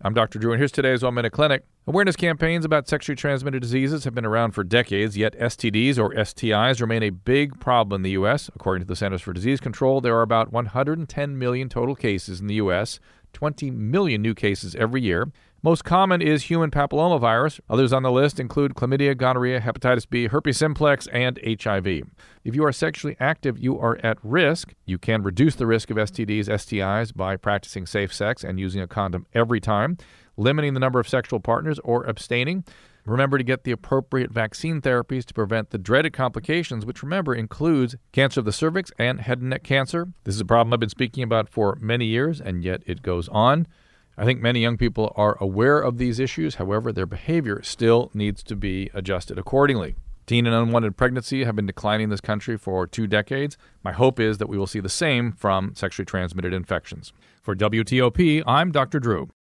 I'm Dr. Drew, and here's today's 1 Minute Clinic. Awareness campaigns about sexually transmitted diseases have been around for decades, yet STDs or STIs remain a big problem in the U.S. According to the Centers for Disease Control, there are about 110 million total cases in the U.S., 20 million new cases every year. Most common is human papillomavirus. Others on the list include chlamydia, gonorrhea, hepatitis B, herpes simplex, and HIV. If you are sexually active, you are at risk. You can reduce the risk of STDs, STIs by practicing safe sex and using a condom every time, limiting the number of sexual partners, or abstaining. Remember to get the appropriate vaccine therapies to prevent the dreaded complications, which, remember, includes cancer of the cervix and head and neck cancer. This is a problem I've been speaking about for many years, and yet it goes on. I think many young people are aware of these issues. However, their behavior still needs to be adjusted accordingly. Teen and unwanted pregnancy have been declining in this country for 2 decades. My hope is that we will see the same from sexually transmitted infections. For WTOP, I'm Dr. Drew.